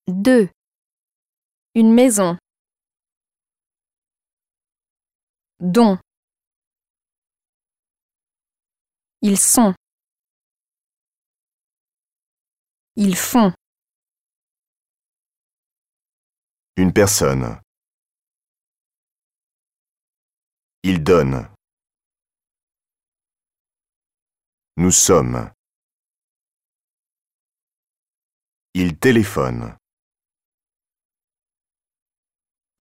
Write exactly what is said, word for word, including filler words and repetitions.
deux. Une maison. Dont. Ils sont. Ils font. Une personne. Il donne. Nous sommes. Il téléphone.